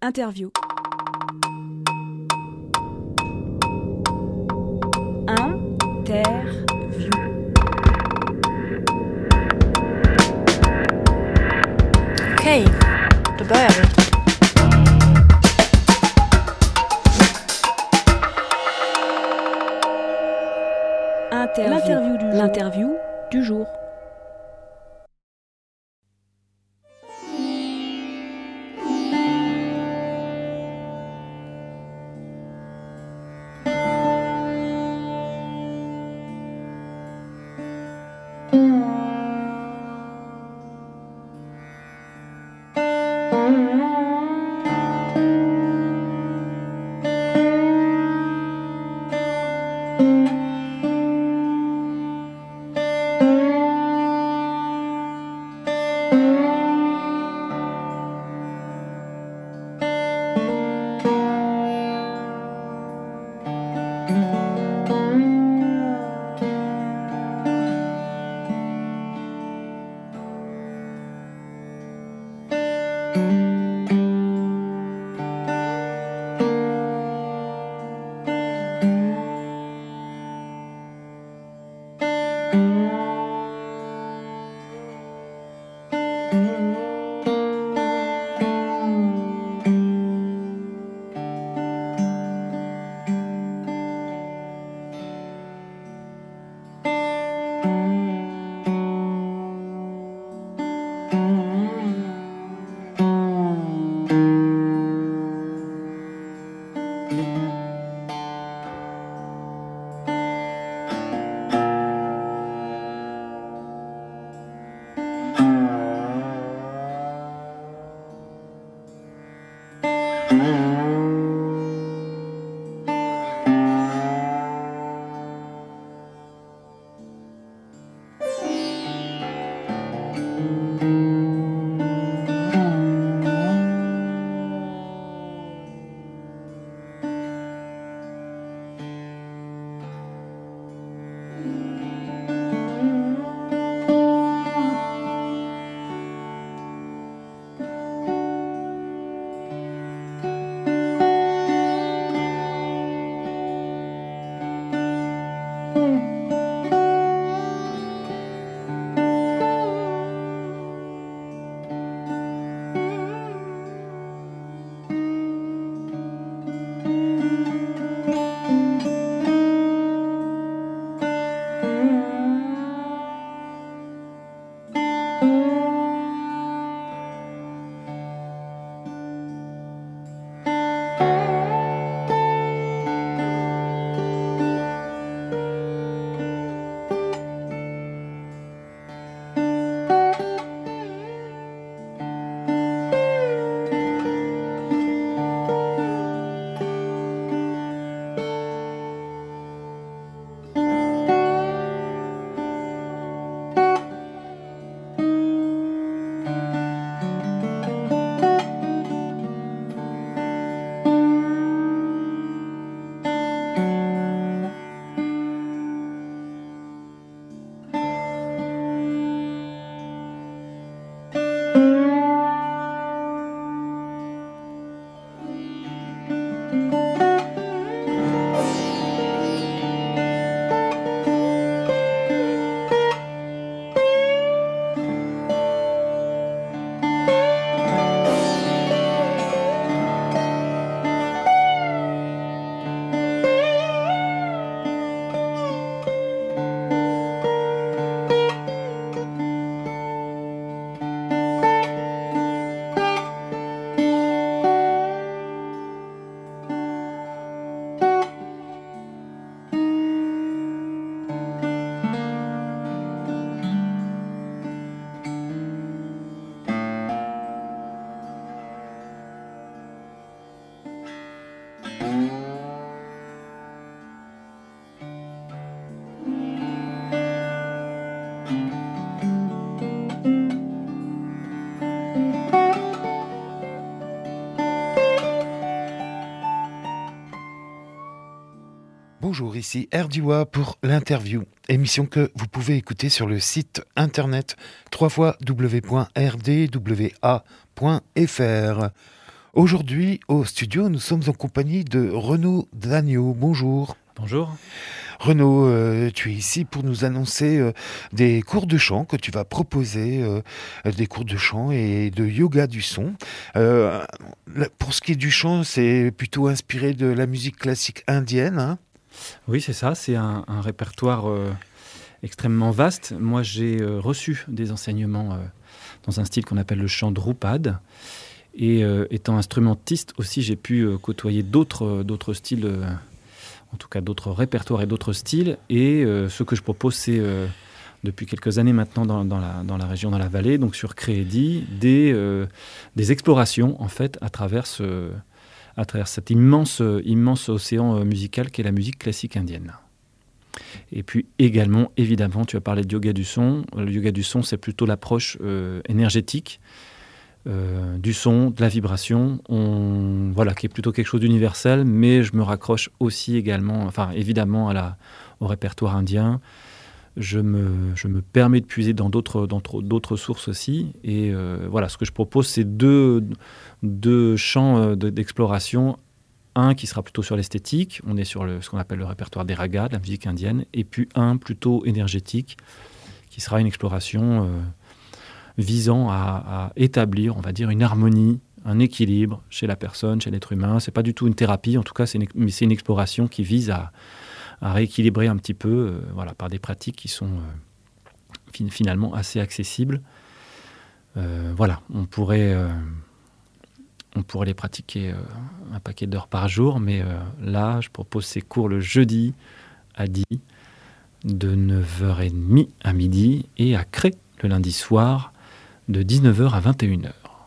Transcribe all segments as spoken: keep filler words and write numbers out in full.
Interview. Interview. Okej, då börjar vi. Interview. L'interview du jour. L'interview du jour. Bonjour, ici Erdiwa pour l'interview, émission que vous pouvez écouter sur le site internet w w w point r d w a point f r. Aujourd'hui, au studio, nous sommes en compagnie de Renaud Dagneau. Bonjour. Bonjour. Renaud, euh, tu es ici pour nous annoncer euh, des cours de chant que tu vas proposer, euh, des cours de chant et de yoga du son. Euh, pour ce qui est du chant, c'est plutôt inspiré de la musique classique indienne, hein ? Oui, c'est ça, c'est un, un répertoire euh, extrêmement vaste. Moi, j'ai euh, reçu des enseignements euh, dans un style qu'on appelle le chant Drupad. Et euh, étant instrumentiste aussi, j'ai pu euh, côtoyer d'autres, euh, d'autres styles, euh, en tout cas d'autres répertoires et d'autres styles. Et euh, ce que je propose, c'est euh, depuis quelques années maintenant dans, dans, la, dans la région, dans la vallée, donc sur Créedi, des, euh, des explorations en fait à travers, ce, à travers cet immense, immense océan musical qu'est la musique classique indienne. Et puis également, évidemment, tu as parlé de yoga du son. Le yoga du son, c'est plutôt l'approche euh, énergétique. Euh, du son, de la vibration, on, voilà, qui est plutôt quelque chose d'universel, mais je me raccroche aussi également, enfin évidemment à la, au répertoire indien. Je me, je me permets de puiser dans d'autres, dans d'autres sources aussi. Et euh, voilà, ce que je propose, c'est deux, deux champs de, d'exploration. Un qui sera plutôt sur l'esthétique, on est sur le, ce qu'on appelle le répertoire des ragas, de la musique indienne, et puis un plutôt énergétique, qui sera une exploration euh, visant à, à établir, on va dire, une harmonie, un équilibre chez la personne, chez l'être humain. C'est pas du tout une thérapie, en tout cas, c'est une, mais c'est une exploration qui vise à, à rééquilibrer un petit peu, euh, voilà, par des pratiques qui sont euh, fin, finalement assez accessibles. Euh, voilà, on pourrait, euh, on pourrait les pratiquer euh, un paquet d'heures par jour, mais euh, là, je propose ces cours le jeudi à dix, de neuf heures trente à midi, et à Cré le lundi soir, de dix-neuf heures à vingt et une heures.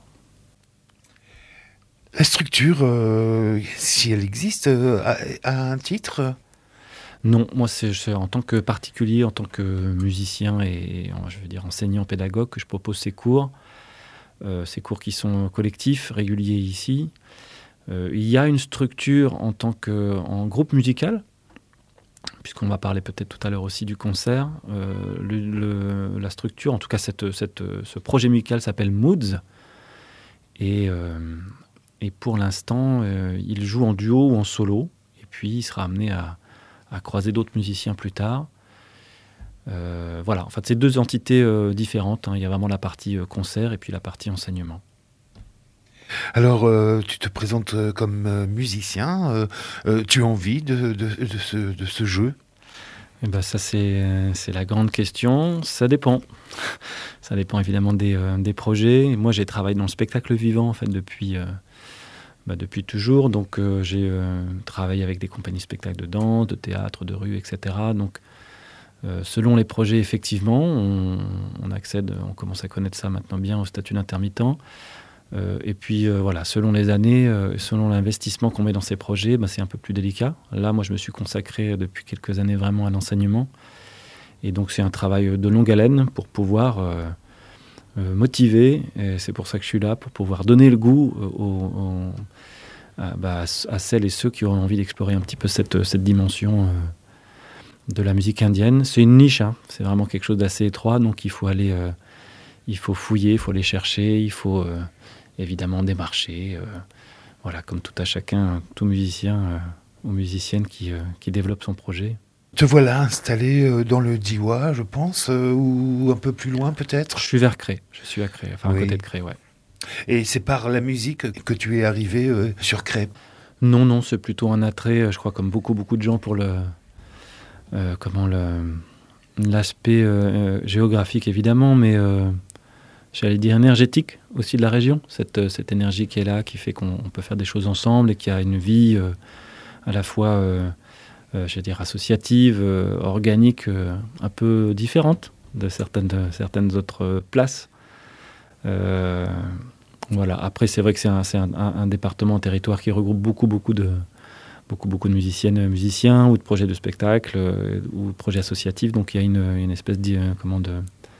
La structure, euh, si elle existe, euh, a, a un titre ? Non, moi c'est, c'est en tant que particulier, en tant que musicien et je veux dire enseignant pédagogue que je propose ces cours, euh, ces cours qui sont collectifs, réguliers ici. Euh, il y a une structure en tant que en groupe musical, puisqu'on va parler peut-être tout à l'heure aussi du concert. Euh, le, le, la structure, en tout cas cette, cette, ce projet musical s'appelle Moods. Et, euh, et pour l'instant, euh, il joue en duo ou en solo. Et puis il sera amené à, à croiser d'autres musiciens plus tard. Euh, voilà, en fait, c'est deux entités euh, différentes. Hein. Il y a vraiment la partie euh, concert et puis la partie enseignement. Alors, euh, tu te présentes euh, comme euh, musicien. Euh, euh, tu as envie de, de, de, ce, de ce jeu ? Eh ben, ça, c'est, c'est la grande question. Ça dépend. Ça dépend évidemment des, euh, des projets. Moi, j'ai travaillé dans le spectacle vivant en fait, depuis, euh, bah, depuis toujours. Donc, euh, j'ai euh, travaillé avec des compagnies de spectacles de danse, de théâtre, de rue, et cetera. Donc, euh, selon les projets, effectivement, on, on accède, on commence à connaître ça maintenant bien au statut d'intermittent. Euh, et puis euh, voilà, selon les années, euh, selon l'investissement qu'on met dans ces projets, bah, c'est un peu plus délicat. Là, moi, je me suis consacré depuis quelques années vraiment à l'enseignement. Et donc, c'est un travail de longue haleine pour pouvoir euh, euh, motiver. Et c'est pour ça que je suis là, pour pouvoir donner le goût euh, aux, aux, à, bah, à celles et ceux qui auront envie d'explorer un petit peu cette, cette dimension euh, de la musique indienne. C'est une niche, hein. C'est vraiment quelque chose d'assez étroit. Donc, il faut aller, euh, il faut fouiller, il faut aller chercher, il faut... Euh, évidemment démarcher, euh, voilà, comme tout à chacun, tout musicien euh, ou musicienne qui, euh, qui développe son projet. Te voilà installé euh, dans le Diois, je pense, euh, ou un peu plus loin peut-être ? Je suis vers Cré, je suis à Cré, enfin oui. À côté de Cré, ouais. Et c'est par la musique que tu es arrivé euh, sur Cré ? Non, non, c'est plutôt un attrait, je crois, comme beaucoup, beaucoup de gens pour le, euh, comment le, l'aspect euh, géographique évidemment, mais euh, j'allais dire énergétique aussi de la région, cette, cette énergie qui est là, qui fait qu'on peut faire des choses ensemble et qui a une vie euh, à la fois, euh, euh, je vais dire, associative, euh, organique, euh, un peu différente de certaines, de certaines autres places. Euh, voilà. Après, c'est vrai que c'est, un, c'est un, un, un département, un territoire qui regroupe beaucoup, beaucoup de, beaucoup, beaucoup de musiciennes, musiciens ou de projets de spectacle euh, ou de projets associatifs. Donc, il y a une, une espèce de... Comment de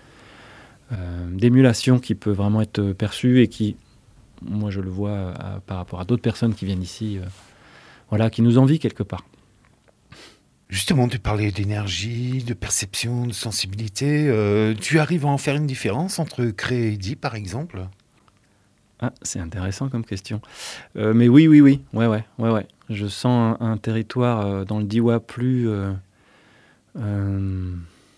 Euh, d'émulation qui peut vraiment être perçue et qui, moi je le vois à, par rapport à d'autres personnes qui viennent ici, euh, voilà, qui nous envient quelque part. Justement, tu parlais d'énergie, de perception, de sensibilité. Euh, tu arrives à en faire une différence entre Cré et Die, par exemple ? Ah, c'est intéressant comme question. Euh, mais oui, oui, oui, ouais, ouais, ouais, ouais. Je sens un, un territoire euh, dans le Diois plus euh, euh,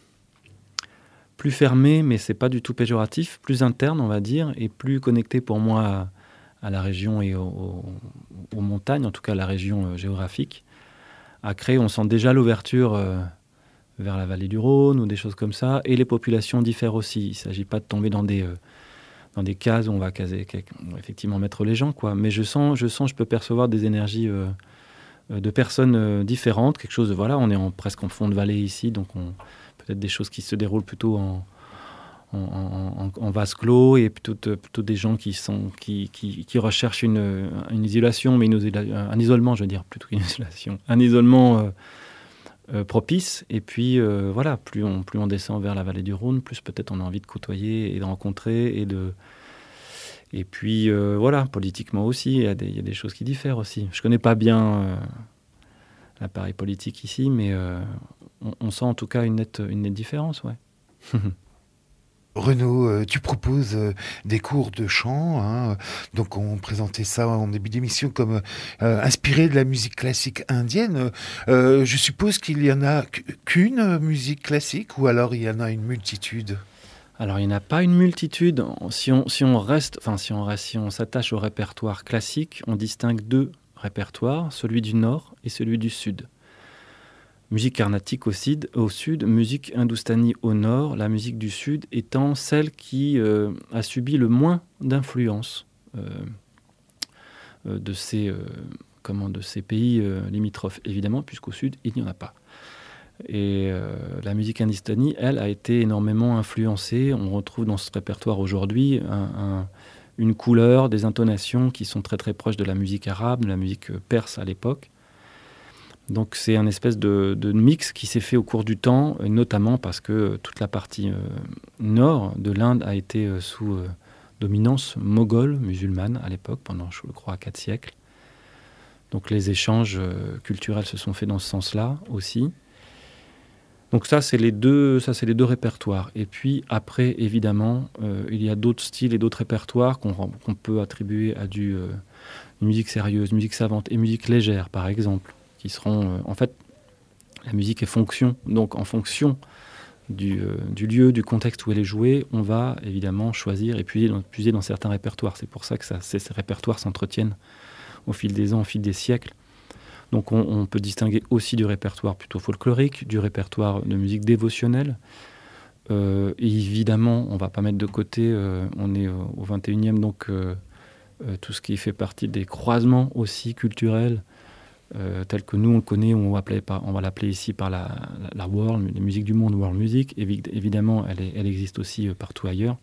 plus fermé, mais c'est pas du tout péjoratif, plus interne, on va dire, et plus connecté pour moi à, à la région et au, au, aux montagnes, en tout cas à la région euh, géographique. À Cré, on sent déjà l'ouverture euh, vers la vallée du Rhône ou des choses comme ça, et les populations diffèrent aussi. Il ne s'agit pas de tomber dans des, euh, dans des cases où on va caser, on va effectivement mettre les gens, quoi. Mais je sens, je sens, je peux percevoir des énergies euh, de personnes euh, différentes, quelque chose de, voilà, on est en, presque en fond de vallée ici, donc on, peut-être des choses qui se déroulent plutôt en, en, en, en vase clos, et plutôt, plutôt des gens qui, sont, qui, qui, qui recherchent une, une isolation, mais une, un isolement, je veux dire, plutôt qu'une isolation, un isolement euh, euh, propice. Et puis, euh, voilà, plus on, plus on descend vers la vallée du Rhône, plus peut-être on a envie de côtoyer et de rencontrer. Et, de... et puis, euh, voilà, politiquement aussi, il y, a des, il y a des choses qui diffèrent aussi. Je ne connais pas bien euh, l'appareil politique ici, mais euh, on, on sent en tout cas une nette, une nette différence, ouais. Renaud, euh, tu proposes euh, des cours de chant, hein, donc on présentait ça en début d'émission comme euh, inspiré de la musique classique indienne. Euh, je suppose qu'il y en a qu'une musique classique, ou alors il y en a une multitude? Alors il n'y en a pas une multitude. Si on, si on reste, enfin si on reste, si on s'attache au répertoire classique, on distingue deux répertoires, celui du nord et celui du sud. Musique carnatique au sud, au sud, musique hindoustanie au nord, la musique du sud étant celle qui euh, a subi le moins d'influence euh, euh, de, ces, euh, comment, de ces pays euh, limitrophes, évidemment, puisqu'au sud, il n'y en a pas. Et euh, la musique hindoustanie, elle, a été énormément influencée. On retrouve dans ce répertoire aujourd'hui un, un, une couleur, des intonations qui sont très très proches de la musique arabe, de la musique perse à l'époque. Donc c'est un espèce de, de mix qui s'est fait au cours du temps, notamment parce que toute la partie euh, nord de l'Inde a été euh, sous euh, dominance moghole, musulmane à l'époque, pendant, je crois, quatre siècles. Donc les échanges euh, culturels se sont faits dans ce sens-là aussi. Donc ça, c'est les deux, ça, c'est les deux répertoires. Et puis après, évidemment, euh, il y a d'autres styles et d'autres répertoires qu'on, qu'on peut attribuer à du, euh, une musique sérieuse, musique savante et musique légère, par exemple. Qui seront, euh, en fait, la musique est fonction, donc en fonction du, euh, du lieu, du contexte où elle est jouée, on va évidemment choisir et puiser dans, puiser dans certains répertoires. C'est pour ça que ça, ces, ces répertoires s'entretiennent au fil des ans, au fil des siècles. Donc on, on peut distinguer aussi du répertoire plutôt folklorique, du répertoire de musique dévotionnelle. Euh, et évidemment, on ne va pas mettre de côté, euh, on est au vingt et unième, donc euh, euh, tout ce qui fait partie des croisements aussi culturels, Euh, tel que nous on le connaît, on va, par, on va l'appeler ici par la, la, la world, la musique du monde, world music. Évi- évidemment, elle, est, elle existe aussi euh, partout ailleurs.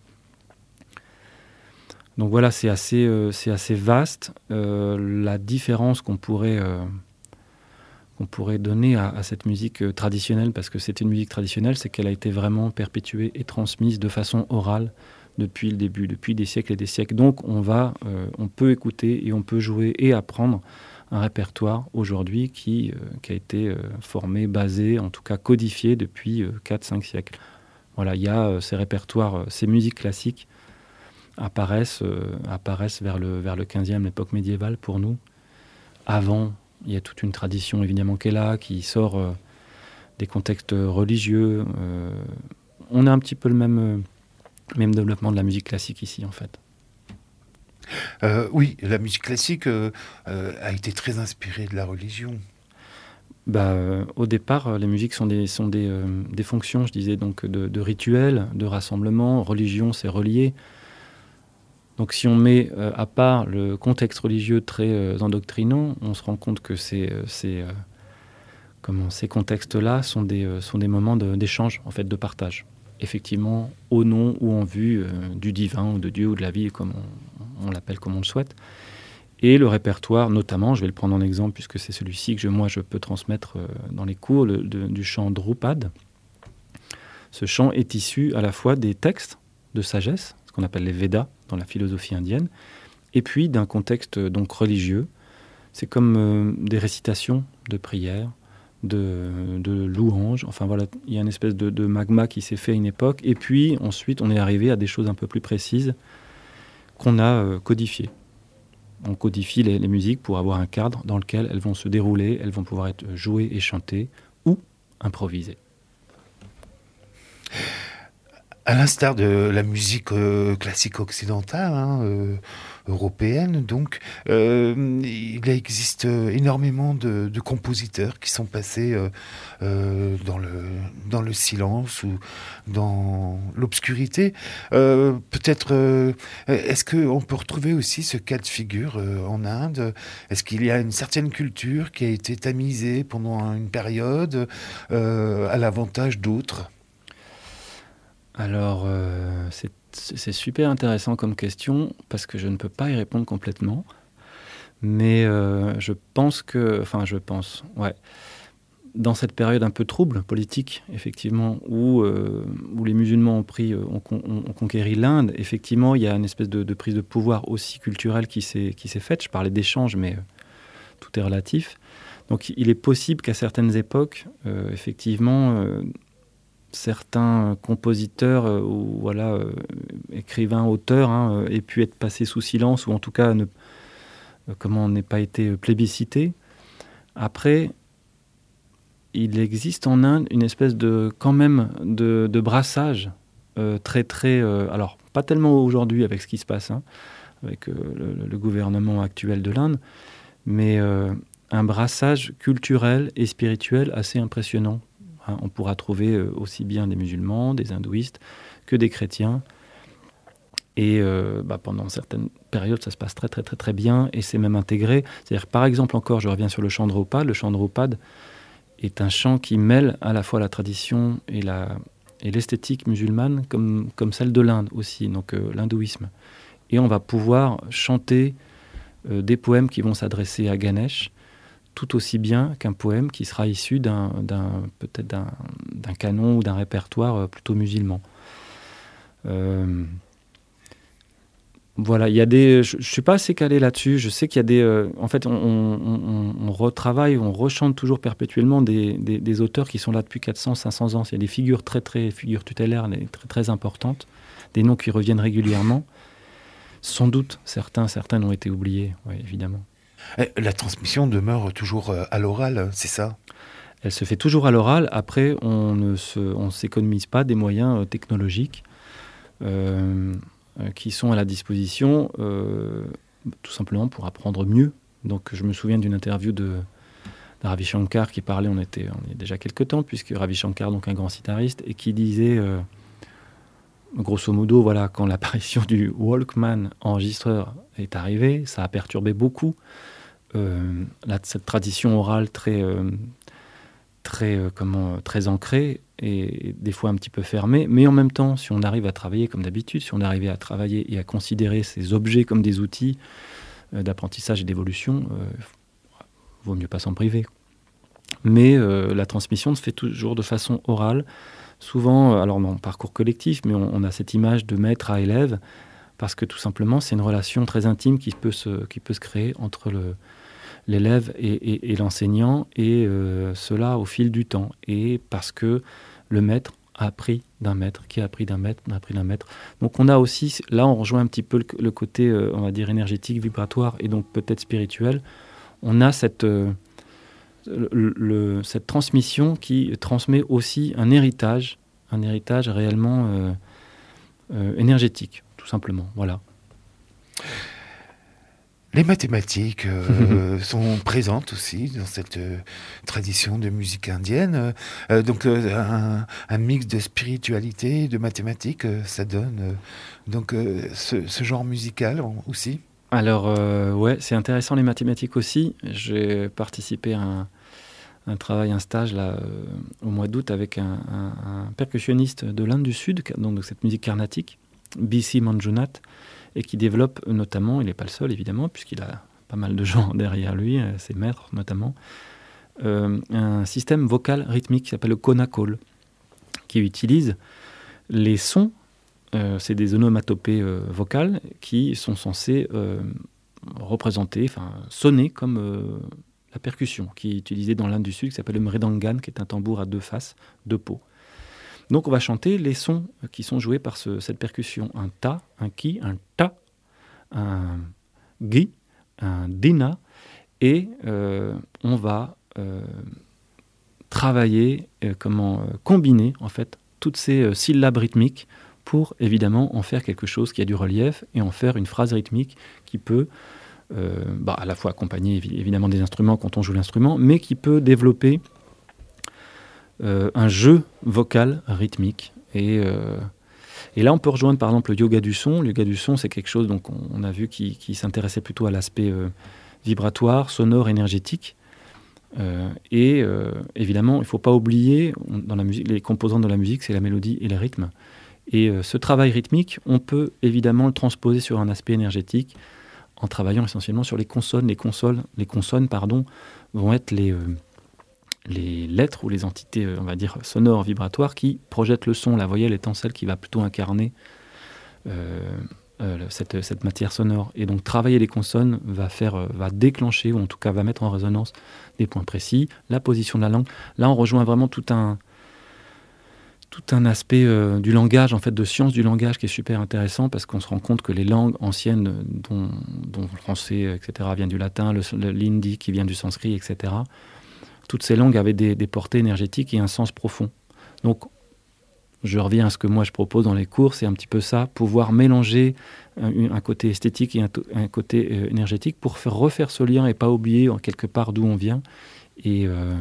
Donc voilà, c'est assez, euh, c'est assez vaste. Euh, la différence qu'on pourrait, euh, qu'on pourrait donner à, à cette musique euh, traditionnelle, parce que c'est une musique traditionnelle, c'est qu'elle a été vraiment perpétuée et transmise de façon orale depuis le début, depuis des siècles et des siècles. Donc on, va, euh, on peut écouter et on peut jouer et apprendre un répertoire aujourd'hui qui, euh, qui a été euh, formé, basé, en tout cas codifié depuis euh, quatre cinq siècles. Voilà, il y a euh, ces répertoires, euh, ces musiques classiques apparaissent, euh, apparaissent vers le, vers le quinzième, l'époque médiévale pour nous. Avant, il y a toute une tradition évidemment qui est là, qui sort euh, des contextes religieux. Euh, on a un petit peu le même, euh, même développement de la musique classique ici en fait. Euh, oui, la musique classique euh, euh, a été très inspirée de la religion. Bah, euh, au départ, les musiques sont des, sont des, euh, des fonctions, je disais, donc de, de rituels, de rassemblement. Religion, c'est relié. Donc si on met euh, à part le contexte religieux très euh, endoctrinant, on se rend compte que ces, euh, ces, euh, comment, ces contextes-là sont des, euh, sont des moments de, d'échange, en fait, de partage. Effectivement, au nom ou en vue euh, du divin ou de Dieu ou de la vie, comme on, on l'appelle comme on le souhaite. Et le répertoire, notamment, je vais le prendre en exemple puisque c'est celui-ci que je, moi je peux transmettre euh, dans les cours, le, de, du chant Drupad. Ce chant est issu à la fois des textes de sagesse, ce qu'on appelle les Védas dans la philosophie indienne, et puis d'un contexte donc religieux. C'est comme euh, des récitations de prières, de, de louanges. Enfin voilà, il y a une espèce de, de magma qui s'est fait à une époque. Et puis ensuite, on est arrivé à des choses un peu plus précises, qu'on a euh, codifiées. On codifie les, les musiques pour avoir un cadre dans lequel elles vont se dérouler, elles vont pouvoir être jouées et chantées ou improvisées. À l'instar de la musique euh, classique occidentale, hein, euh, européenne, donc, euh, il existe énormément de, de compositeurs qui sont passés euh, euh, dans, le, dans le silence ou dans l'obscurité. Euh, peut-être, euh, est-ce qu'on peut retrouver aussi ce cas de figure euh, en Inde ? Est-ce qu'il y a une certaine culture qui a été tamisée pendant une période euh, à l'avantage d'autres ? Alors, euh, c'est, c'est super intéressant comme question parce que je ne peux pas y répondre complètement. Mais euh, je pense que... Enfin, je pense, ouais. Dans cette période un peu trouble, politique, effectivement, où, euh, où les musulmans ont, pris, ont, ont, ont conquéri l'Inde, effectivement, il y a une espèce de, de prise de pouvoir aussi culturelle qui s'est, qui s'est faite. Je parlais d'échanges, mais euh, tout est relatif. Donc, il est possible qu'à certaines époques, euh, effectivement... Euh, certains compositeurs euh, ou voilà, euh, écrivains, auteurs hein, aient pu être passés sous silence ou en tout cas ne, euh, comment n'aient pas été plébiscités. Après, il existe en Inde une espèce de quand même de, de brassage euh, très très euh, alors pas tellement aujourd'hui avec ce qui se passe hein, avec euh, le, le gouvernement actuel de l'Inde, mais euh, un brassage culturel et spirituel assez impressionnant. On pourra trouver aussi bien des musulmans, des hindouistes, que des chrétiens. Et euh, bah, pendant certaines périodes, ça se passe très très très très bien et c'est même intégré. C'est-à-dire, par exemple, encore, je reviens sur le chant Drupad. Le chant Drupad est un chant qui mêle à la fois la tradition et, la, et l'esthétique musulmane comme, comme celle de l'Inde aussi, donc euh, l'hindouisme. Et on va pouvoir chanter euh, des poèmes qui vont s'adresser à Ganesh, tout aussi bien qu'un poème qui sera issu d'un, d'un, peut-être d'un, d'un canon ou d'un répertoire plutôt musulman. Euh, voilà, il y a des, je ne suis pas assez calé là-dessus. Je sais qu'il y a des... Euh, en fait, on, on, on, on retravaille, on rechante toujours perpétuellement des, des, des auteurs qui sont là depuis quatre cents, cinq cents ans. Il y a des figures très, très, figures tutélaires, des, très, très importantes, des noms qui reviennent régulièrement. Sans doute, certains, certains ont été oubliés, oui, évidemment. La transmission demeure toujours à l'oral, c'est ça ? Elle se fait toujours à l'oral. Après, on ne se, on s'économise pas des moyens technologiques euh, qui sont à la disposition, euh, tout simplement pour apprendre mieux. Donc, je me souviens d'une interview de, de Ravi Shankar qui parlait, on était on y a déjà quelques temps, puisque Ravi Shankar, donc un grand sitariste, et qui disait, euh, grosso modo, voilà, quand l'apparition du Walkman enregistreur est arrivée, ça a perturbé beaucoup Euh, là, cette tradition orale très, euh, très, euh, comment, très ancrée et, et des fois un petit peu fermée, mais en même temps, si on arrive à travailler comme d'habitude, si on arrivait à travailler et à considérer ces objets comme des outils euh, d'apprentissage et d'évolution, euh, vaut mieux pas s'en priver. Mais euh, la transmission se fait toujours de façon orale, souvent, alors non, parcours collectif, mais on, on a cette image de maître à élève, parce que tout simplement, c'est une relation très intime qui peut se, qui peut se créer entre le, l'élève et, et, et l'enseignant, et euh, cela au fil du temps. Et parce que le maître a appris d'un maître, qui a appris d'un maître, a appris d'un maître. Donc on a aussi, là on rejoint un petit peu le, le côté, euh, on va dire, énergétique, vibratoire, et donc peut-être spirituel. On a cette, euh, le, le, cette transmission qui transmet aussi un héritage, un héritage réellement euh, euh, énergétique, tout simplement. Voilà. Les mathématiques euh, sont présentes aussi dans cette euh, tradition de musique indienne. Euh, donc euh, un, un mix de spiritualité et de mathématiques, euh, ça donne euh, donc euh, ce, ce genre musical aussi. Alors euh, ouais, c'est intéressant les mathématiques aussi. J'ai participé à un, un travail, un stage là euh, au mois d'août avec un, un, un percussionniste de l'Inde du Sud, donc de cette musique carnatique, B C Manjunath, et qui développe notamment, il n'est pas le seul évidemment, puisqu'il a pas mal de gens derrière lui, ses maîtres notamment, euh, un système vocal rythmique qui s'appelle le Konakol, qui utilise les sons, euh, c'est des onomatopées euh, vocales, qui sont censés euh, représenter, enfin sonner comme euh, la percussion, qui est utilisée dans l'Inde du Sud, qui s'appelle le mridangan, qui est un tambour à deux faces, deux peaux. Donc on va chanter les sons qui sont joués par ce, cette percussion. Un ta, un ki, un ta, un gi, un dina, et euh, on va euh, travailler, euh, comment euh, combiner en fait toutes ces euh, syllabes rythmiques pour évidemment en faire quelque chose qui a du relief et en faire une phrase rythmique qui peut euh, bah, à la fois accompagner évidemment des instruments quand on joue l'instrument, mais qui peut développer euh, un jeu vocal rythmique. Et, euh, et là, on peut rejoindre par exemple le yoga du son. Le yoga du son, c'est quelque chose donc, on, on a vu qui, qui s'intéressait plutôt à l'aspect euh, vibratoire, sonore, énergétique. Euh, et euh, évidemment, il ne faut pas oublier, on, dans la musique, les composantes de la musique, c'est la mélodie et le rythme. Et euh, ce travail rythmique, on peut évidemment le transposer sur un aspect énergétique en travaillant essentiellement sur les consonnes. Les, consoles, les consonnes pardon, vont être les, euh, les lettres ou les entités, euh, on va dire, sonores, vibratoires qui projettent le son. La voyelle étant celle qui va plutôt incarner euh, euh, cette, cette matière sonore. Et donc travailler les consonnes va, faire, euh, va déclencher, ou en tout cas va mettre en résonance des points précis. La position de la langue. Là, on rejoint vraiment tout un... tout un aspect euh, du langage, en fait, de science du langage qui est super intéressant parce qu'on se rend compte que les langues anciennes, dont, dont le français, et cetera, vient du latin, le, le, l'hindi qui vient du sanskrit, et cetera, toutes ces langues avaient des, des portées énergétiques et un sens profond. Donc, je reviens à ce que moi je propose dans les cours, c'est un petit peu ça, pouvoir mélanger un, un côté esthétique et un, un côté euh, énergétique pour faire, refaire ce lien et pas oublier en quelque part d'où on vient. Et... Euh,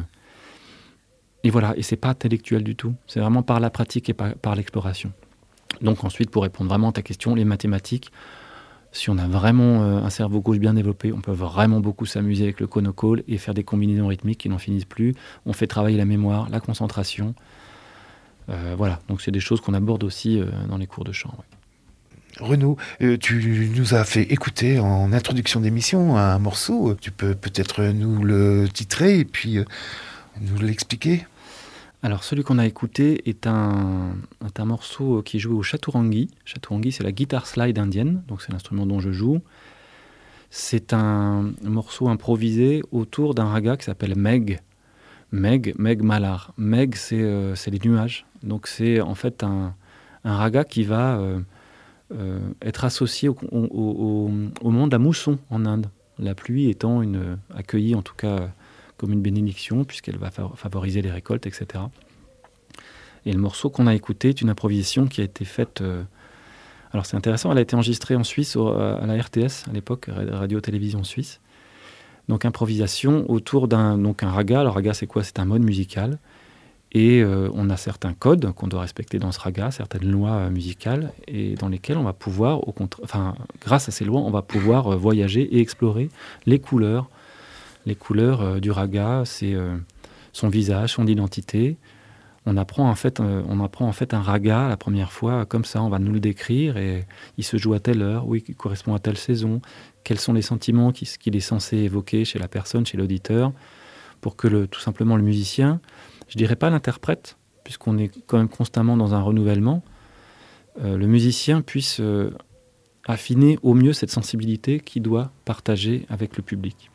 Et voilà, et c'est pas intellectuel du tout. C'est vraiment par la pratique et par, par l'exploration. Donc ensuite, pour répondre vraiment à ta question, les mathématiques, si on a vraiment euh, un cerveau gauche bien développé, on peut vraiment beaucoup s'amuser avec le Konokol et faire des combinaisons rythmiques qui n'en finissent plus. On fait travailler la mémoire, la concentration. Euh, voilà, donc c'est des choses qu'on aborde aussi euh, dans les cours de chant. Ouais. Renaud, euh, tu nous as fait écouter en introduction d'émission un morceau. Tu peux peut-être nous le titrer et puis euh, nous l'expliquer ? Alors, celui qu'on a écouté est un, est un morceau qui est joué au chaturanghi. Chaturanghi, c'est la guitare slide indienne, donc c'est l'instrument dont je joue. C'est un morceau improvisé autour d'un raga qui s'appelle Megh. Megh, Megh Malar. Megh, c'est, euh, c'est les nuages. Donc, c'est en fait un, un raga qui va euh, euh, être associé au, au, au, au monde de la mousson en Inde. La pluie étant une, accueillie, en tout cas, comme une bénédiction, puisqu'elle va favoriser les récoltes, et cetera. Et le morceau qu'on a écouté est une improvisation qui a été faite... Euh, alors c'est intéressant, elle a été enregistrée en Suisse, au, à la R T S, à l'époque, Radio-Télévision Suisse. Donc improvisation autour d'un donc un raga. Le raga, c'est quoi ? C'est un mode musical. Et euh, on a certains codes qu'on doit respecter dans ce raga, certaines lois euh, musicales, et dans lesquelles on va pouvoir, au contra... enfin, grâce à ces lois, on va pouvoir euh, voyager et explorer les couleurs, Les couleurs euh, du raga, c'est euh, son visage, son identité. On apprend, en fait, euh, on apprend en fait un raga la première fois, comme ça, on va nous le décrire, et il se joue à telle heure, oui, il correspond à telle saison, quels sont les sentiments qu'il, qu'il est censé évoquer chez la personne, chez l'auditeur, pour que le, tout simplement le musicien, je ne dirais pas l'interprète, puisqu'on est quand même constamment dans un renouvellement, euh, le musicien puisse euh, affiner au mieux cette sensibilité qu'il doit partager avec le public.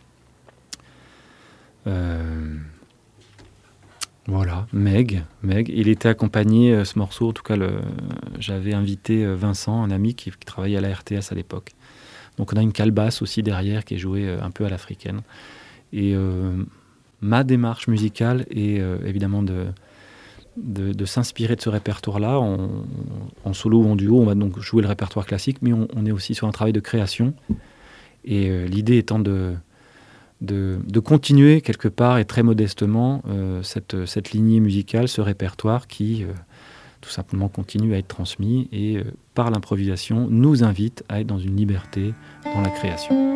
Euh, voilà, Megh, Megh. Il était accompagné, euh, ce morceau, en tout cas, le, j'avais invité euh, Vincent, un ami qui, qui travaillait à la R T S à l'époque. Donc on a une calebasse aussi derrière qui est jouée euh, un peu à l'africaine. Et euh, ma démarche musicale est euh, évidemment de, de, de s'inspirer de ce répertoire-là. En, en solo ou en duo, on va donc jouer le répertoire classique, mais on, on est aussi sur un travail de création. Et euh, l'idée étant de... De, de continuer quelque part et très modestement euh, cette, cette lignée musicale, ce répertoire qui euh, tout simplement continue à être transmis et euh, par l'improvisation nous invite à être dans une liberté dans la création.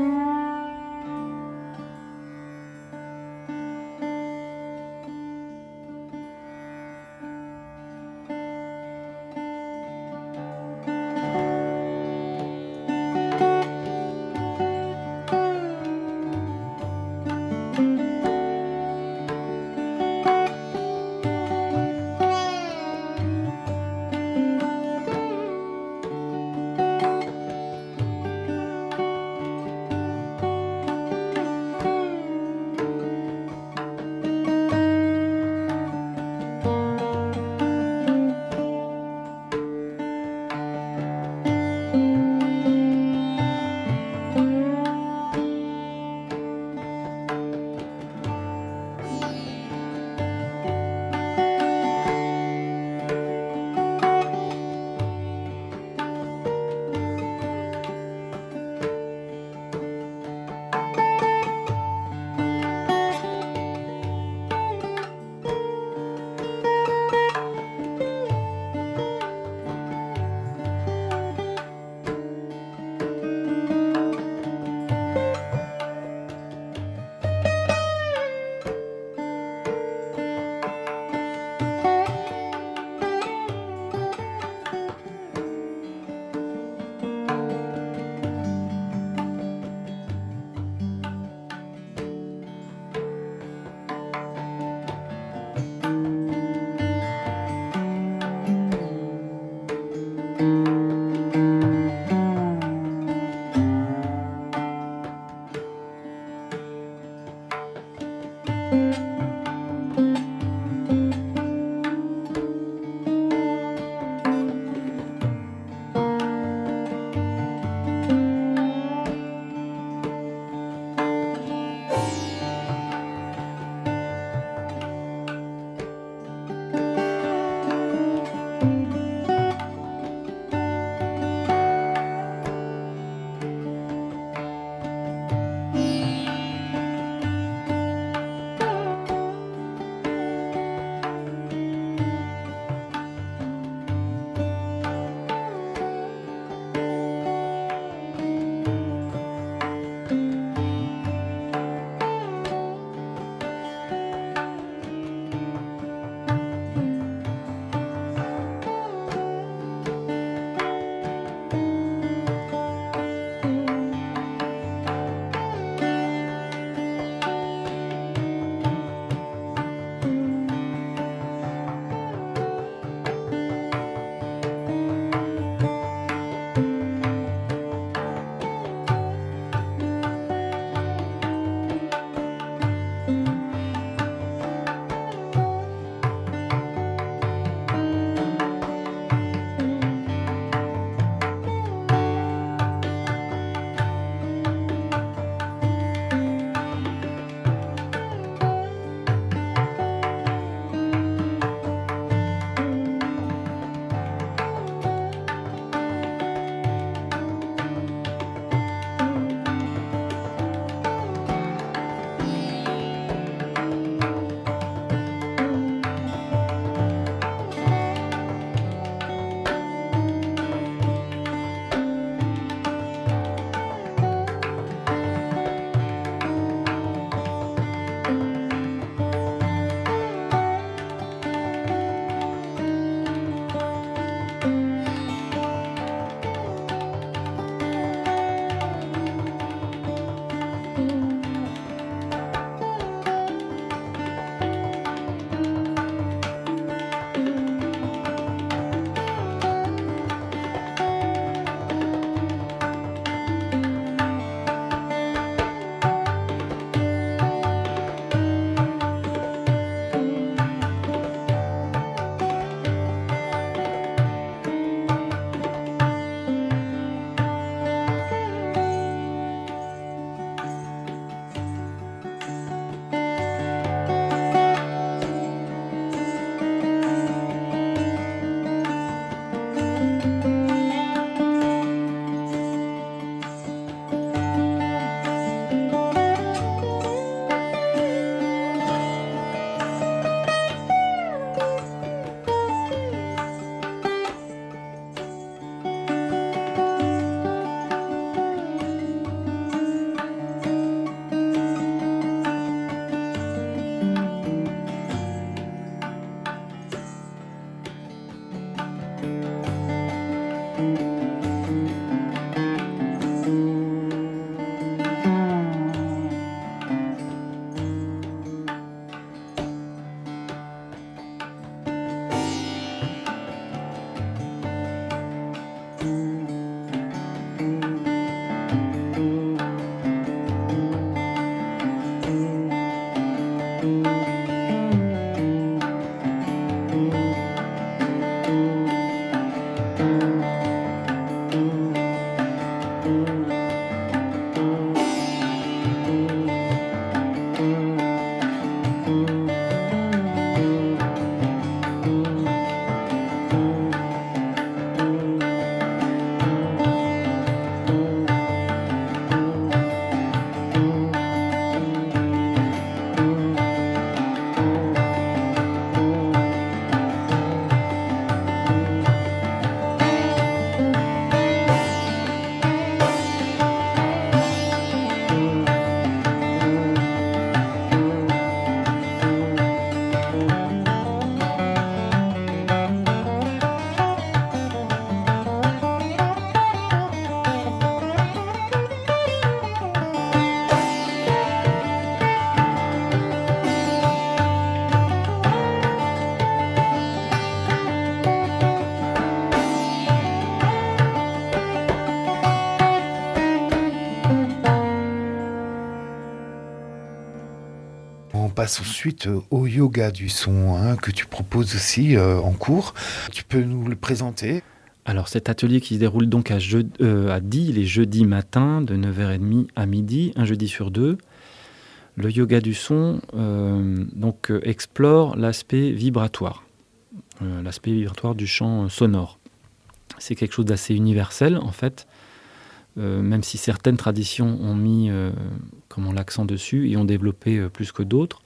On passe ensuite au yoga du son, hein, que tu proposes aussi euh, en cours. Tu peux nous le présenter ? Alors cet atelier qui se déroule donc à, je, euh, à Die, les jeudis matins, de neuf heures trente à midi, un jeudi sur deux. Le yoga du son euh, donc, euh, explore l'aspect vibratoire, euh, l'aspect vibratoire du chant sonore. C'est quelque chose d'assez universel en fait, euh, même si certaines traditions ont mis euh, comment, l'accent dessus et ont développé euh, plus que d'autres.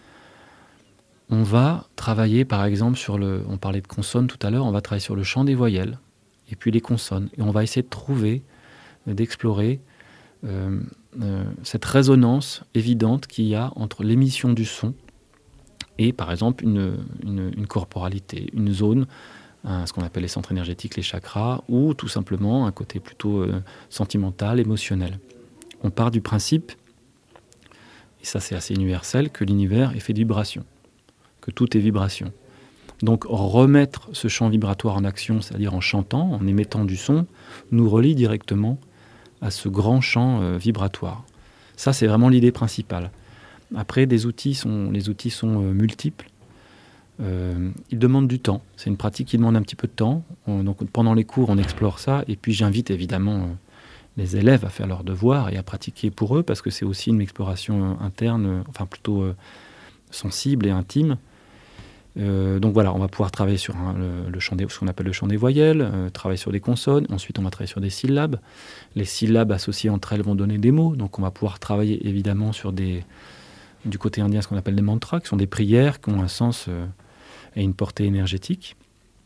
On va travailler par exemple sur le, on parlait de consonnes tout à l'heure, on va travailler sur le chant des voyelles et puis les consonnes. Et on va essayer de trouver, euh, d'explorer euh, euh, cette résonance évidente qu'il y a entre l'émission du son et par exemple une, une, une corporalité, une zone, un, ce qu'on appelle les centres énergétiques, les chakras, ou tout simplement un côté plutôt euh, sentimental, émotionnel. On part du principe, et ça c'est assez universel, que l'univers est fait de vibrations, que tout est vibration. Donc remettre ce champ vibratoire en action, c'est-à-dire en chantant, en émettant du son, nous relie directement à ce grand champ euh, vibratoire. Ça, c'est vraiment l'idée principale. Après, des outils sont, les outils sont euh, multiples. Euh, ils demandent du temps. C'est une pratique qui demande un petit peu de temps. On, donc, pendant les cours, on explore ça. Et puis, j'invite évidemment euh, les élèves à faire leurs devoirs et à pratiquer pour eux, parce que c'est aussi une exploration euh, interne, euh, enfin plutôt euh, sensible et intime. Euh, donc voilà, on va pouvoir travailler sur hein, le, le chant des, ce qu'on appelle le chant des voyelles, euh, travailler sur des consonnes, ensuite on va travailler sur des syllabes. Les syllabes associées entre elles vont donner des mots, donc on va pouvoir travailler évidemment sur des, du côté indien ce qu'on appelle des mantras, qui sont des prières qui ont un sens euh, et une portée énergétique.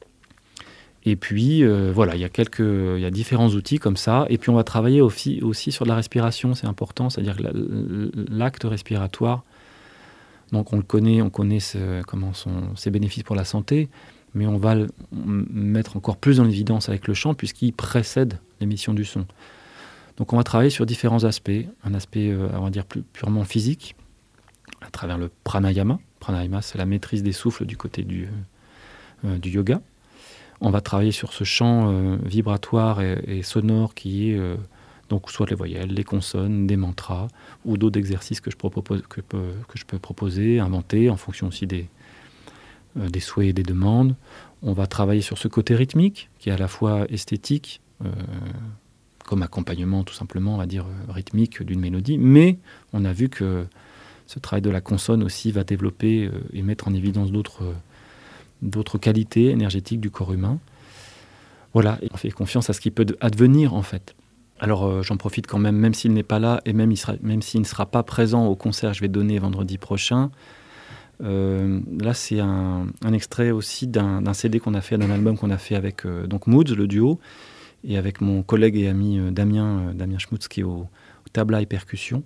Et puis euh, voilà, il y a quelques, il y a différents outils comme ça, et puis on va travailler aussi, aussi sur la respiration, c'est important, c'est-à-dire que la, l'acte respiratoire. Donc on le connaît, on connaît ce, comment son, ses bénéfices pour la santé, mais on va le mettre encore plus en évidence avec le chant puisqu'il précède l'émission du son. Donc on va travailler sur différents aspects, un aspect euh, on va dire plus purement physique, à travers le pranayama. Pranayama, c'est la maîtrise des souffles du côté du, euh, du yoga. On va travailler sur ce champ euh, vibratoire et, et sonore qui est... Euh, donc soit les voyelles, les consonnes, des mantras, ou d'autres exercices que je, propose, que, que je peux proposer, inventer, en fonction aussi des, euh, des souhaits et des demandes. On va travailler sur ce côté rythmique, qui est à la fois esthétique, euh, comme accompagnement tout simplement, on va dire, euh, rythmique d'une mélodie, mais on a vu que ce travail de la consonne aussi va développer euh, et mettre en évidence d'autres, euh, d'autres qualités énergétiques du corps humain. Voilà, et on fait confiance à ce qui peut advenir en fait. Alors euh, j'en profite quand même, même s'il n'est pas là et même, il sera, même s'il ne sera pas présent au concert que je vais donner vendredi prochain. Euh, là c'est un, un extrait aussi d'un, d'un C D qu'on a fait, d'un album qu'on a fait avec euh, donc Moods, le duo, et avec mon collègue et ami euh, Damien, euh, Damien Schmutz qui est au, au tabla et percussion.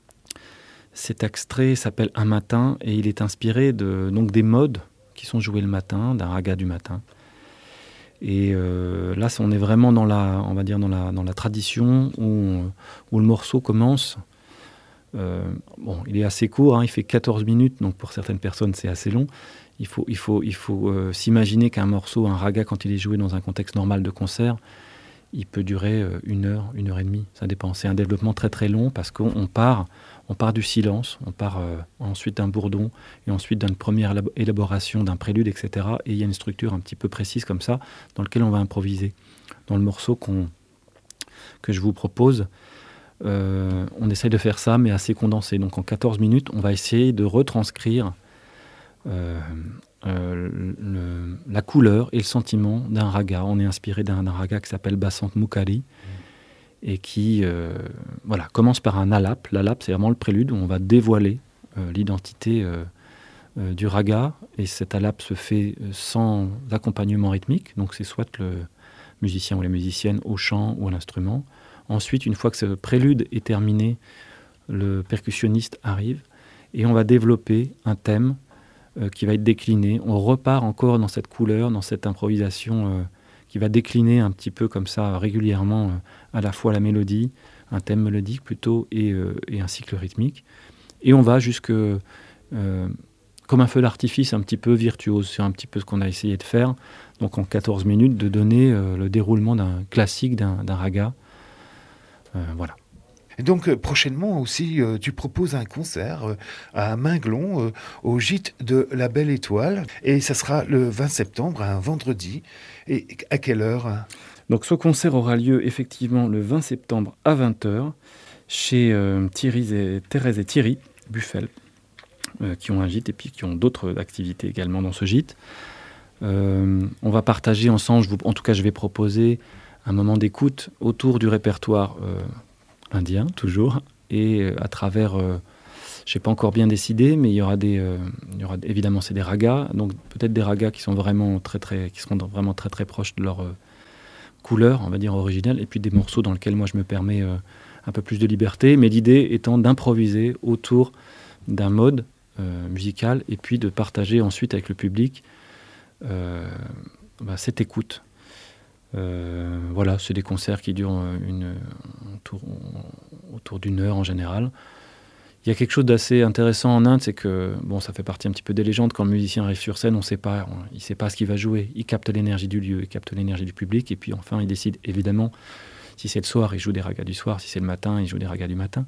Cet extrait s'appelle Un matin et il est inspiré de, donc des modes qui sont joués le matin, d'un raga du matin. Et euh, là, on est vraiment dans la, on va dire dans la, dans la tradition où, où le morceau commence. Euh, bon, il est assez court, hein, il fait quatorze minutes, donc pour certaines personnes, c'est assez long. Il faut, il faut, il faut euh, s'imaginer qu'un morceau, un raga, quand il est joué dans un contexte normal de concert, il peut durer euh, une heure, une heure et demie. Ça dépend. C'est un développement très très long parce qu'on on part, on part du silence, on part euh, ensuite d'un bourdon et ensuite d'une première élaboration, d'un prélude, et cetera. Et il y a une structure un petit peu précise comme ça dans laquelle on va improviser. Dans le morceau qu'on, que je vous propose, euh, on essaye de faire ça, mais assez condensé. Donc en quatorze minutes, on va essayer de retranscrire euh, euh, le, la couleur et le sentiment d'un raga. On est inspiré d'un, d'un raga qui s'appelle Basant Mukari, et qui euh, voilà, commence par un alap. L'alap, c'est vraiment le prélude où on va dévoiler euh, l'identité euh, euh, du raga, et cet alap se fait sans accompagnement rythmique, donc c'est soit le musicien ou la musicienne au chant ou à l'instrument. Ensuite, une fois que ce prélude est terminé, le percussionniste arrive et on va développer un thème euh, qui va être décliné. On repart encore dans cette couleur, dans cette improvisation euh, qui va décliner un petit peu comme ça régulièrement euh, à la fois la mélodie, un thème mélodique plutôt, et, euh, et un cycle rythmique. Et on va jusque, euh, comme un feu d'artifice un petit peu virtuose. C'est un petit peu ce qu'on a essayé de faire. Donc en quatorze minutes, de donner euh, le déroulement d'un classique, d'un, d'un raga. Euh, voilà. Et donc, euh, prochainement aussi, euh, tu proposes un concert euh, à Minglon, euh, au gîte de la Belle Étoile. Et ça sera le vingt septembre, un vendredi. Et à quelle heure ? Donc, ce concert aura lieu effectivement le vingt septembre à vingt heures chez euh, Thierry et, Thérèse et Thierry Buffel, euh, qui ont un gîte et puis qui ont d'autres activités également dans ce gîte. Euh, on va partager ensemble, je vous, en tout cas, je vais proposer un moment d'écoute autour du répertoire euh, indien, toujours, et euh, à travers, euh, je n'ai pas encore bien décidé, mais il y aura des, euh, il y aura évidemment c'est des ragas, donc peut-être des ragas qui sont vraiment très très, qui seront vraiment très très proches de leur euh, couleur, on va dire originelle, et puis des morceaux dans lesquels moi je me permets euh, un peu plus de liberté, mais l'idée étant d'improviser autour d'un mode euh, musical, et puis de partager ensuite avec le public euh, bah, cette écoute. Euh, voilà, c'est des concerts qui durent une, autour, autour d'une heure en général. Il y a quelque chose d'assez intéressant en Inde, c'est que, bon, ça fait partie un petit peu des légendes, quand le musicien arrive sur scène, on sait pas, on, il ne sait pas ce qu'il va jouer. Il capte l'énergie du lieu, il capte l'énergie du public, et puis enfin, il décide évidemment, si c'est le soir, il joue des ragas du soir, si c'est le matin, il joue des ragas du matin.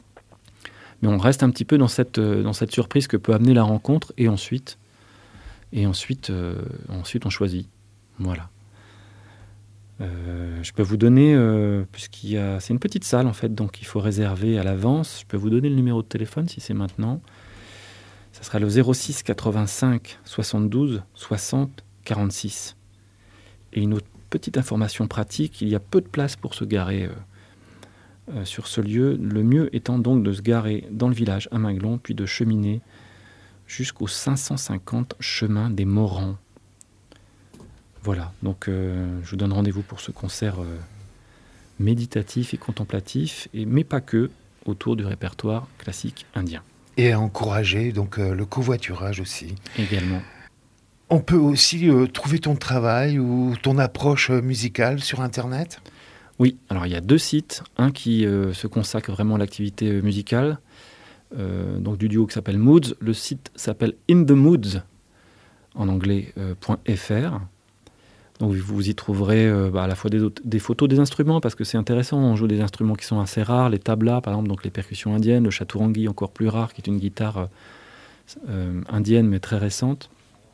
Mais on reste un petit peu dans cette, dans cette surprise que peut amener la rencontre, et ensuite, et ensuite, euh, ensuite on choisit. Voilà. Euh, je peux vous donner, euh, puisqu'il y a, c'est une petite salle en fait, donc il faut réserver à l'avance. Je peux vous donner le numéro de téléphone si c'est maintenant. Ça sera le zéro six quatre-vingt-cinq soixante-douze soixante quarante-six. Et une autre petite information pratique, il y a peu de place pour se garer euh, euh, sur ce lieu. Le mieux étant donc de se garer dans le village à Minglon, puis de cheminer jusqu'au cinq cent cinquante chemin des Morans. Voilà, donc euh, je vous donne rendez-vous pour ce concert euh, méditatif et contemplatif, et, mais pas que, autour du répertoire classique indien. Et à encourager donc, euh, le covoiturage aussi. Également. On peut aussi euh, trouver ton travail ou ton approche euh, musicale sur Internet ? Oui, alors il y a deux sites. Un qui euh, se consacre vraiment à l'activité euh, musicale, euh, donc du duo qui s'appelle Moods. Le site s'appelle In the Moods, en anglais, euh, .fr. Donc vous y trouverez euh, bah, à la fois des, des photos des instruments, parce que c'est intéressant, on joue des instruments qui sont assez rares, les tablas par exemple, donc les percussions indiennes, le chaturanghi encore plus rare, qui est une guitare euh, euh, indienne mais très récente.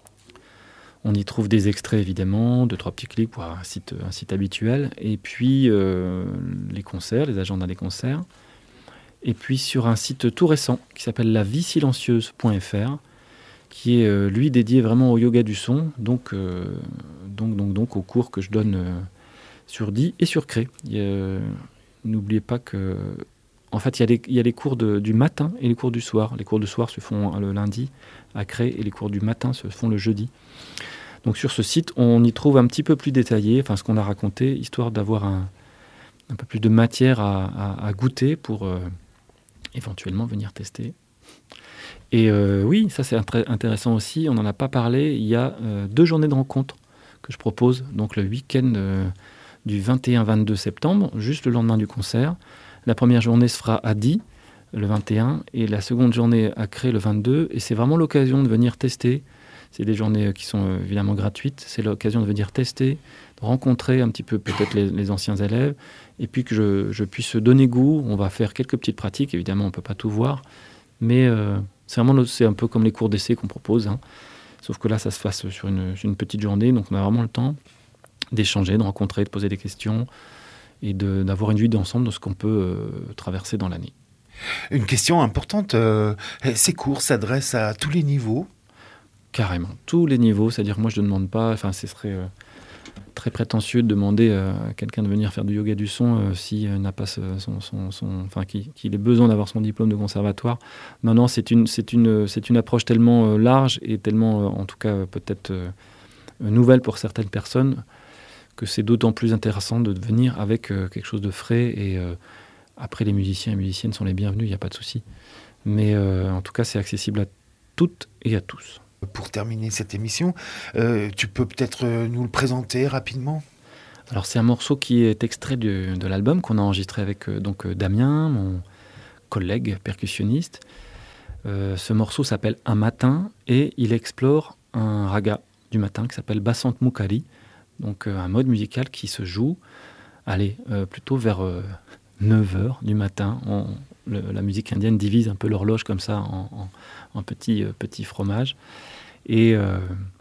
On y trouve des extraits évidemment, deux, trois petits clics pour un site, un site habituel, et puis euh, les concerts, les agendas des concerts, et puis sur un site tout récent qui s'appelle la vie silencieuse point f r, qui est euh, lui dédié vraiment au yoga du son, donc, euh, donc, donc, donc aux cours que je donne euh, sur Di et sur Cré. Il y a, euh, n'oubliez pas que, en fait, il y a les, il y a les cours de, du matin et les cours du soir. Les cours du soir se font le lundi à Cré et les cours du matin se font le jeudi. Donc sur ce site, on y trouve un petit peu plus détaillé, enfin ce qu'on a raconté, histoire d'avoir un, un peu plus de matière à, à, à goûter pour euh, éventuellement venir tester. Et euh, oui, ça c'est très intéressant aussi, on n'en a pas parlé, il y a euh, deux journées de rencontres que je propose, donc le week-end euh, du vingt et un vingt-deux septembre, juste le lendemain du concert. La première journée se fera à Di, le vingt et un, et la seconde journée à Cré, le vingt-deux, et c'est vraiment l'occasion de venir tester. C'est des journées qui sont euh, évidemment gratuites, c'est l'occasion de venir tester, de rencontrer un petit peu peut-être les, les anciens élèves, et puis que je, je puisse donner goût. On va faire quelques petites pratiques, évidemment on ne peut pas tout voir, mais... Euh, C'est, vraiment, c'est un peu comme les cours d'essai qu'on propose, hein. Sauf que là, ça se passe sur une, une petite journée, donc on a vraiment le temps d'échanger, de rencontrer, de poser des questions, et de, d'avoir une vue d'ensemble de ce qu'on peut euh, traverser dans l'année. Une question importante, euh, ces cours s'adressent à tous les niveaux? Carrément, tous les niveaux, c'est-à-dire moi je ne demande pas, enfin ce serait euh, très prétentieux de demander euh, à quelqu'un de venir faire du yoga du son euh, s'il euh, n'a pas son, son, son, enfin qu'il, qu'il ait besoin d'avoir son diplôme de conservatoire. Non, non, c'est une, c'est une, c'est une approche tellement euh, large et tellement, euh, en tout cas euh, peut-être euh, nouvelle pour certaines personnes, que c'est d'autant plus intéressant de venir avec euh, quelque chose de frais et euh, après les musiciens et musiciennes sont les bienvenus, il n'y a pas de souci. Mais euh, en tout cas c'est accessible à toutes et à tous. Pour terminer cette émission, euh, tu peux peut-être euh, nous le présenter rapidement? Alors c'est un morceau qui est extrait de, de l'album qu'on a enregistré avec euh, donc, euh, Damien, mon collègue percussionniste. Euh, ce morceau s'appelle Un matin et il explore un raga du matin qui s'appelle Basant Mukari, donc euh, un mode musical qui se joue, allez, euh, plutôt vers euh, neuf heures du matin. On, le, la musique indienne divise un peu l'horloge comme ça en, en, en petits euh, petits fromages. Et, euh,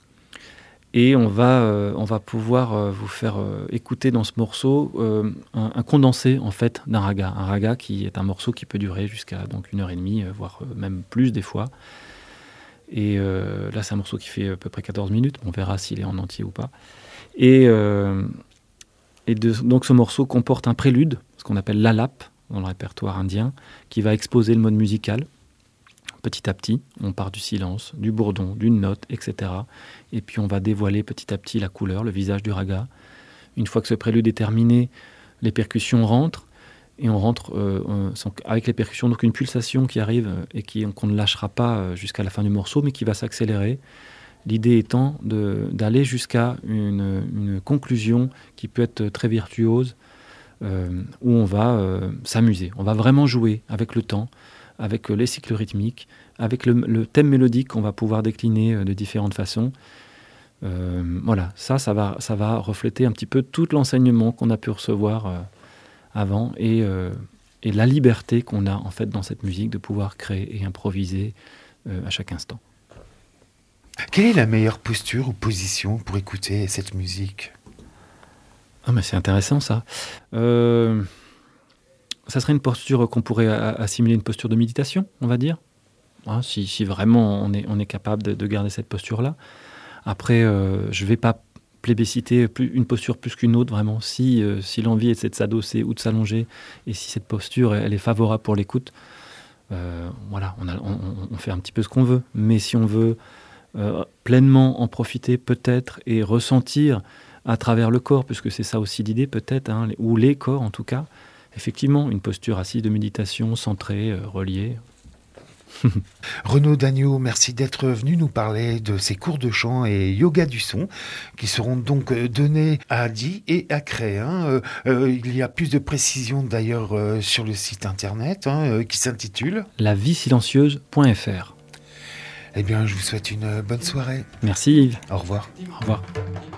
et on, va, euh, on va pouvoir euh, vous faire euh, écouter dans ce morceau euh, un, un condensé en fait, d'un raga. Un raga qui est un morceau qui peut durer jusqu'à donc, une heure et demie, euh, voire euh, même plus des fois. Et euh, là, c'est un morceau qui fait à peu près quatorze minutes. On verra s'il est en entier ou pas. Et, euh, et de, donc ce morceau comporte un prélude, ce qu'on appelle l'alap dans le répertoire indien, qui va exposer le mode musical. Petit à petit, on part du silence, du bourdon, d'une note, et cetera. Et puis on va dévoiler petit à petit la couleur, le visage du raga. Une fois que ce prélude est terminé, les percussions rentrent, et on rentre euh, avec les percussions, donc une pulsation qui arrive et qui, qu'on ne lâchera pas jusqu'à la fin du morceau, mais qui va s'accélérer. L'idée étant de, d'aller jusqu'à une, une conclusion qui peut être très virtuose, euh, où on va euh, s'amuser. On va vraiment jouer avec le temps, avec les cycles rythmiques, avec le, le thème mélodique qu'on va pouvoir décliner de différentes façons. Euh, voilà, ça, ça va, ça va refléter un petit peu tout l'enseignement qu'on a pu recevoir euh, avant et, euh, et la liberté qu'on a en fait dans cette musique de pouvoir créer et improviser euh, à chaque instant. Quelle est la meilleure posture ou position pour écouter cette musique? Ah, mais c'est intéressant ça. Euh... Ça serait une posture qu'on pourrait assimiler une posture de méditation, on va dire, hein, si, si vraiment on est, on est capable de, de garder cette posture-là. Après, euh, je ne vais pas plébisciter plus, une posture plus qu'une autre, vraiment. Si, euh, si l'envie est de s'adosser ou de s'allonger, et si cette posture elle est favorable pour l'écoute, euh, voilà, on, a, on, on fait un petit peu ce qu'on veut. Mais si on veut euh, pleinement en profiter peut-être et ressentir à travers le corps, puisque c'est ça aussi l'idée peut-être, hein, ou les corps en tout cas, effectivement, une posture assise de méditation, centrée, euh, reliée. Renaud Dagneau, merci d'être venu nous parler de ces cours de chant et yoga du son qui seront donc donnés à Die et à Cré. Hein. Euh, euh, il y a plus de précisions d'ailleurs euh, sur le site internet hein, euh, qui s'intitule la vie silencieuse point f r. Eh bien, je vous souhaite une bonne soirée. Merci Yves. Au revoir. Au revoir.